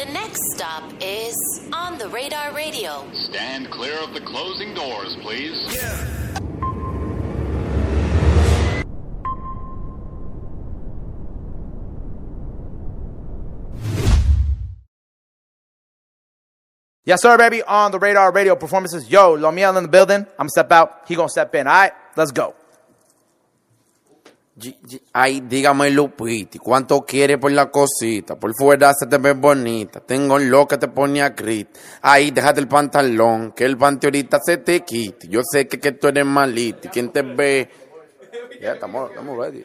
The next stop is On the Radar Radio. Stand clear of the closing doors, please. Yeah. Yes, sir, baby. On the Radar Radio performances. Yo, Lomiel in the building. I'm gonna step out. He gonna step in. All right, let's go. Ay, dígame, Lupiti, ¿cuánto quiere por la cosita? Por fuera se te ve bonita. Tengo lo que te pone a grito. Ay, déjate el pantalón, que el panty ahorita se te quite. Yo sé que tú eres malita. ¿Quién te ve? Ya, estamos ready.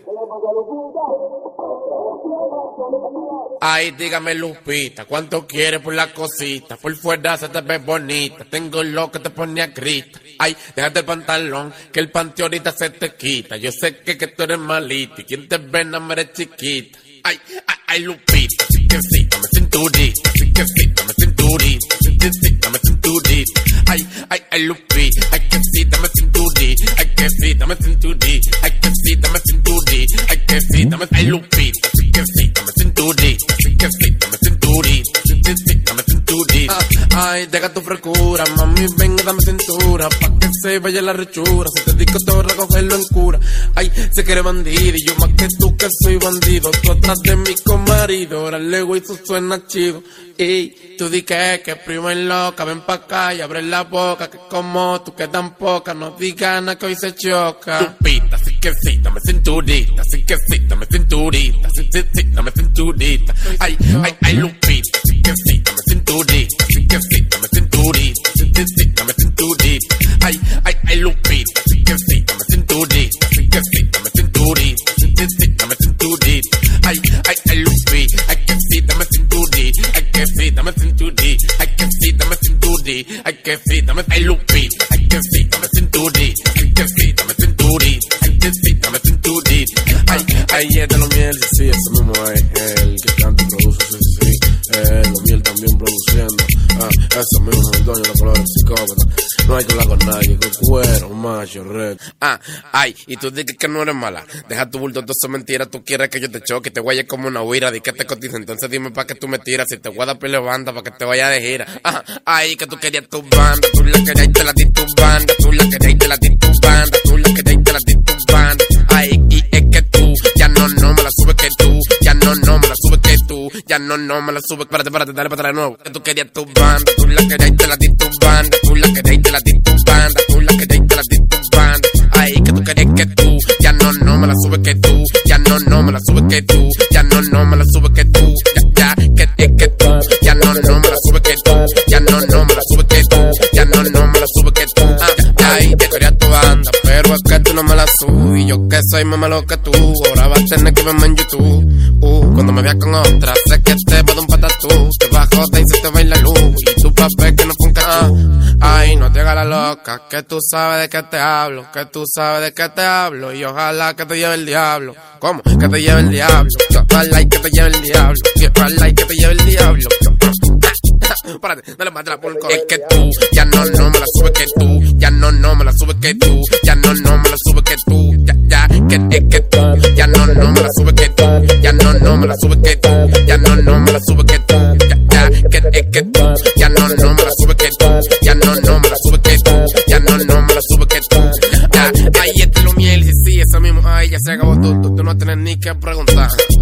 Ay, dígame, Lupita, ¿cuánto quiere por la cosita? Por fuera se te ve bonita. Tengo lo que te pone a grita. Ay, déjate el pantalón, que el panty ahorita se te quita. Yo sé que tú eres malita. ¿Quién te ve? No me eres chiquita. Ay, Lupita, sí que sí, dame cinturita. Sí que sí, dame cinturita. Sí que sí, dame cinturita. Ay, Lupita, ay que sí, dame cinturita. Ay que sí, dame cinturita. Ay que sí, dame cinturita. Ay que sí, dame. Ay, Lupita, sí que sí, dame cinturita. Sí que sí, dame cinturita. Sí que sí, dame cinturita. Ay, deja tu frescura, mami, venga, dame cintura. Pa' que se vaya la rechura. Si te digo todo, recogerlo en cura. Ay, se quiere bandido y yo más que tú que soy bandido. Tú atrás de mí con marido, ahora el ego y eso suena chido. Y tú di que primo es loca, ven pa' acá y abre la boca. Que como tú que tan poca, no digas nada que hoy se choca. Lupita, sí que sí, dame cinturita. Sí que sí, dame cinturita. Sí, dame cinturita. Ay, Lupita, sí que sí, dame cinturita. Sí que sí, dame cinturita. Sí, dame cinturita. Ay, Lupita, sí que sí, dame cinturita. Sí que sí, dame cinturita. Sí, dame cinturita. Ay, Lupita, ay que sí, dame cinturita. Ay que sí, dame cinturita. Ay que sí, dame cinturita. Ay que sí, dame. Ay, Lupita, ay que sí, dame cinturita. Ay que sí, dame cinturita. Ay que sí, dame cinturita. Ay, es de Lomiel, sí, ese mismo es el que canta y produce, sí. Lomiel también produciendo. Ese mismo es el dueño de la palabra psicópata. No hay que hablar con nadie, que cuero, macho, red. Ay, y tú dices que no eres mala. Deja tu bulto, todo eso es mentira. Tú quieres que yo te choque, te guaye como una huira. Di que te cotiza, entonces dime pa' que tú me tiras. Si te voy a dar pele banda, pa' que te vaya de gira. Ay, que tú querías tu banda. Tú la querías y te la di tu banda. Tú la querías y te la di tu banda. Tú la querías y te la di tu banda. Ay, y es que tú, ya no me la subes que tú. Ya no me la subes que tú. Ya no me la subes. Espérate, dale para atrás de nuevo. Que tú querías tu banda. Tú la querías y te la di tu banda. Tú la querías y te la di tu banda. Tú la querías y te la di tu banda. Ay, que tú querías que tú. Ya no me la subes que tú. Ya no me la subes que tú. Ya no me la subes que tú. Ya, que es que tú. Ya no me la subes que tú. Ya no me la subes que tú. Ya no me la subes que tú. Ay, te quería tu banda, pero es que tú no me la subes. Y yo que soy más malo que tú. Ahora vas a tener que verme en YouTube. Cuando me veas con otra, sé que te va a dar un patatú. Te bajo de y se te va la luz. Y tu papel que no funca. Ay, no te hagas la loca, que tú sabes de qué te hablo. Que tú sabes de qué te hablo. Y ojalá que te lleve el diablo. ¿Cómo? Que te lleve el diablo. Ojalá y que te lleve el diablo. Ojalá y que te lleve el diablo. Párate, dale para atrás por el Es que tú, ya no me la subes que tú. Ya no me la subes que tú. Ya no me la subes que tú. Ya, que es que tú, ya no me la subes que tú. Ya no me la subes que tú. Ya no me la subes que tú. Ya, que es que tú, ya no me la subes que tú. Ya no me la subes que tú. Ya no me la subes que tú. Ya, ahí este Lomiel, sí, esa mismo, ay, ya se acabó tú no tienes ni que preguntar.